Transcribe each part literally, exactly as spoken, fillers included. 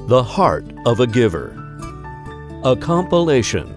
The Heart of a Giver. A compilation.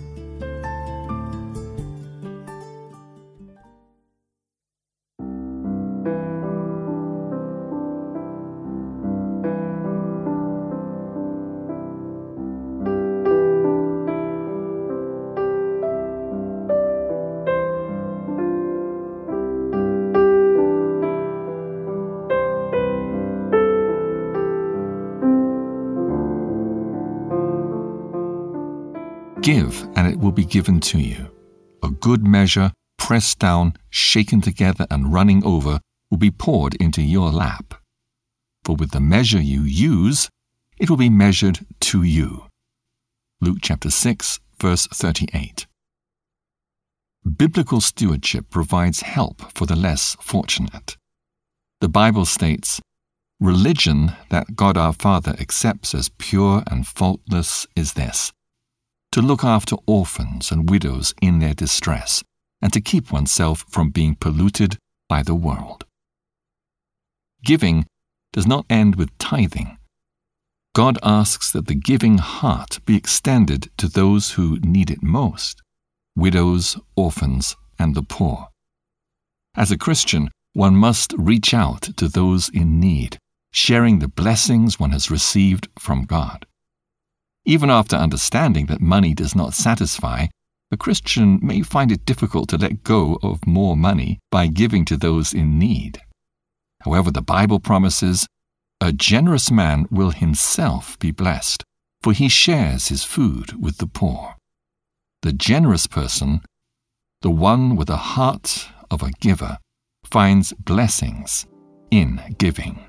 Give, and it will be given to you. A good measure, pressed down, shaken together, and running over, will be poured into your lap. For with the measure you use, it will be measured to you. Luke chapter six, verse thirty-eight. Biblical stewardship provides help for the less fortunate. The Bible states, "Religion that God our Father accepts as pure and faultless is this, to look after orphans and widows in their distress, and to keep oneself from being polluted by the world." Giving does not end with tithing. God asks that the giving heart be extended to those who need it most, widows, orphans, and the poor. As a Christian, one must reach out to those in need, sharing the blessings one has received from God. Even after understanding that money does not satisfy, a Christian may find it difficult to let go of more money by giving to those in need. However, the Bible promises, "A generous man will himself be blessed, for he shares his food with the poor." The generous person, the one with a heart of a giver, finds blessings in giving.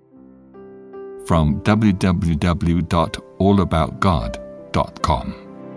From w w w dot all about god dot com.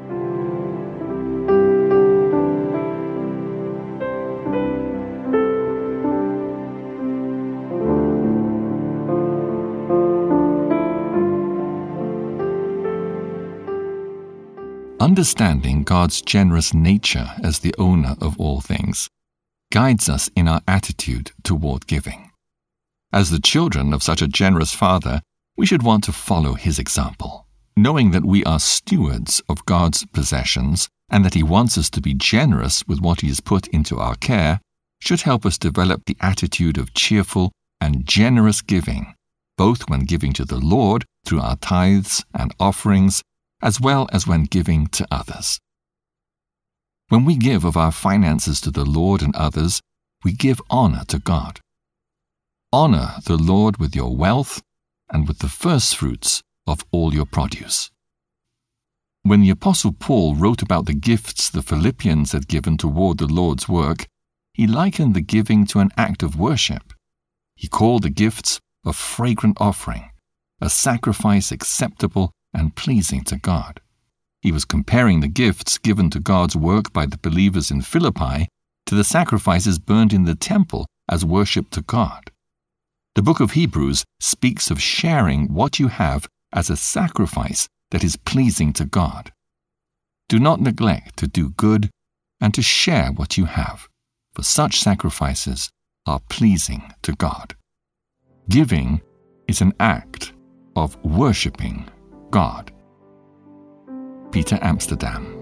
Understanding God's generous nature as the owner of all things guides us in our attitude toward giving. As the children of such a generous Father, we should want to follow His example, knowing that we are stewards of God's possessions and that He wants us to be generous with what He has put into our care, should help us develop the attitude of cheerful and generous giving, both when giving to the Lord through our tithes and offerings, as well as when giving to others. When we give of our finances to the Lord and others, we give honor to God. Honor the Lord with your wealth and with the firstfruits of all your produce. When the Apostle Paul wrote about the gifts the Philippians had given toward the Lord's work, he likened the giving to an act of worship. He called the gifts a fragrant offering, a sacrifice acceptable and pleasing to God. He was comparing the gifts given to God's work by the believers in Philippi to the sacrifices burned in the temple as worship to God. The book of Hebrews speaks of sharing what you have as a sacrifice that is pleasing to God. Do not neglect to do good and to share what you have, for such sacrifices are pleasing to God. Giving is an act of worshiping God. Peter Amsterdam.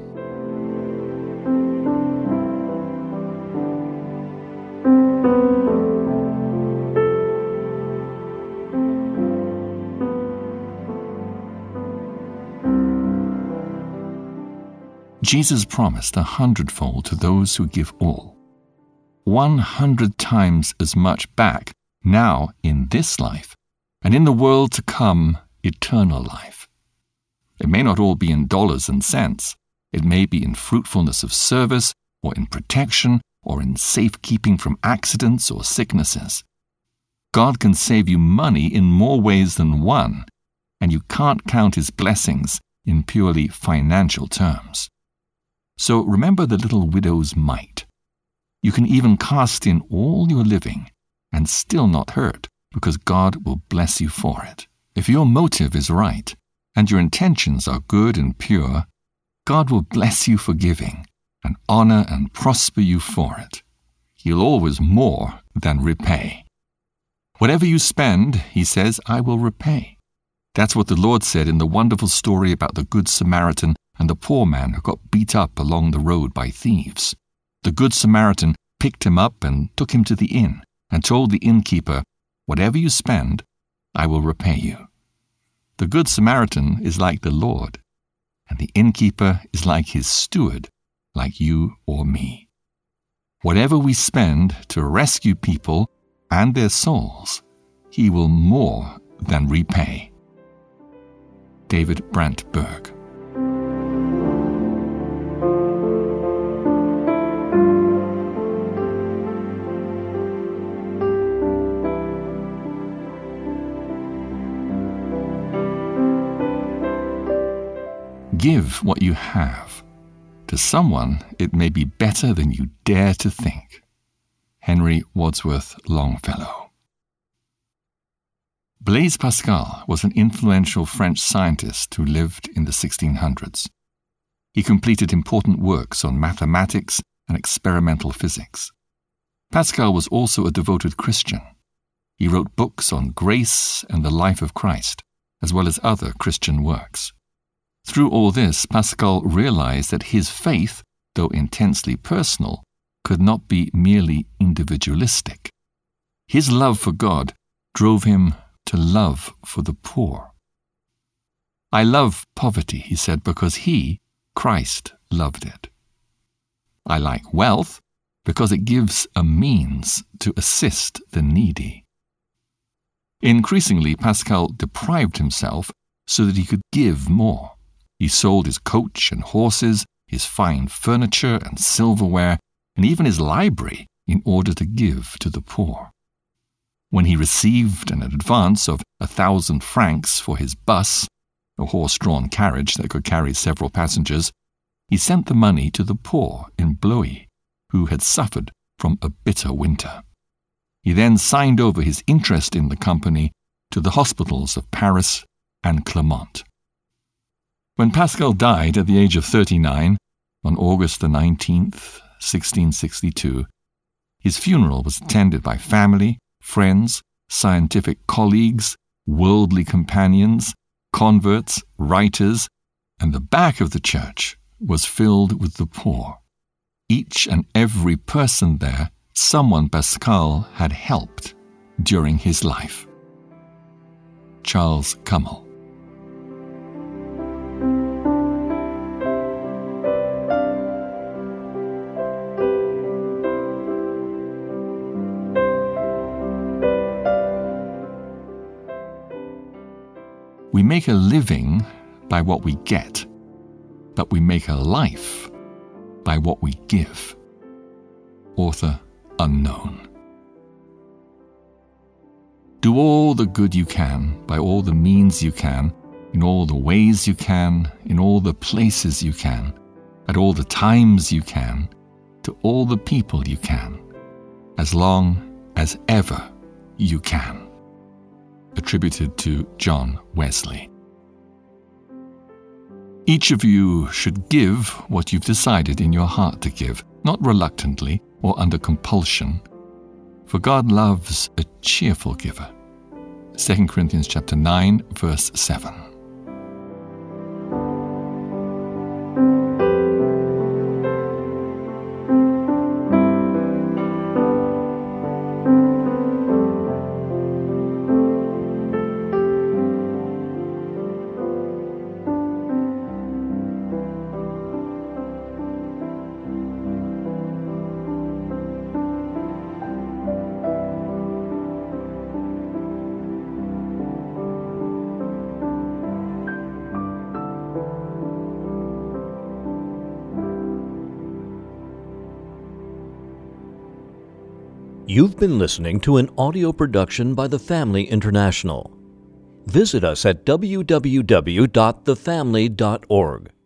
Jesus promised a hundredfold to those who give all. One hundred times as much back now in this life, and in the world to come, eternal life. It may not all be in dollars and cents. It may be in fruitfulness of service, or in protection, or in safekeeping from accidents or sicknesses. God can save you money in more ways than one, and you can't count His blessings in purely financial terms. So remember the little widow's mite. You can even cast in all your living and still not hurt, because God will bless you for it. If your motive is right and your intentions are good and pure, God will bless you for giving and honor and prosper you for it. He'll always more than repay. Whatever you spend, He says, I will repay. That's what the Lord said in the wonderful story about the Good Samaritan and the poor man who got beat up along the road by thieves. The Good Samaritan picked him up and took him to the inn and told the innkeeper, "Whatever you spend, I will repay you." The Good Samaritan is like the Lord, and the innkeeper is like his steward, like you or me. Whatever we spend to rescue people and their souls, he will more than repay. David Brandt Berg. Give what you have. To someone, it may be better than you dare to think. Henry Wadsworth Longfellow. Blaise Pascal was an influential French scientist who lived in the sixteen hundreds. He completed important works on mathematics and experimental physics. Pascal was also a devoted Christian. He wrote books on grace and the life of Christ, as well as other Christian works. Through all this, Pascal realized that his faith, though intensely personal, could not be merely individualistic. His love for God drove him to love for the poor. "I love poverty," he said, "because he, Christ, loved it. I like wealth because it gives a means to assist the needy." Increasingly, Pascal deprived himself so that he could give more. He sold his coach and horses, his fine furniture and silverware, and even his library in order to give to the poor. When he received an advance of a thousand francs for his bus, a horse-drawn carriage that could carry several passengers, he sent the money to the poor in Blois, who had suffered from a bitter winter. He then signed over his interest in the company to the hospitals of Paris and Clermont. When Pascal died at the age of thirty-nine, on August the nineteenth, sixteen sixty-two, his funeral was attended by family, friends, scientific colleagues, worldly companions, converts, writers, and the back of the church was filled with the poor. Each and every person there, someone Pascal had helped during his life. Charles Cummel. We make a living by what we get, but we make a life by what we give. Author unknown. Do all the good you can, by all the means you can, in all the ways you can, in all the places you can, at all the times you can, to all the people you can, as long as ever you can. Attributed to John Wesley. Each of you should give what you've decided in your heart to give, not reluctantly or under compulsion, for God loves a cheerful giver. Second Corinthians chapter nine, verse seven. You've been listening to an audio production by The Family International. Visit us at w w w dot the family dot org.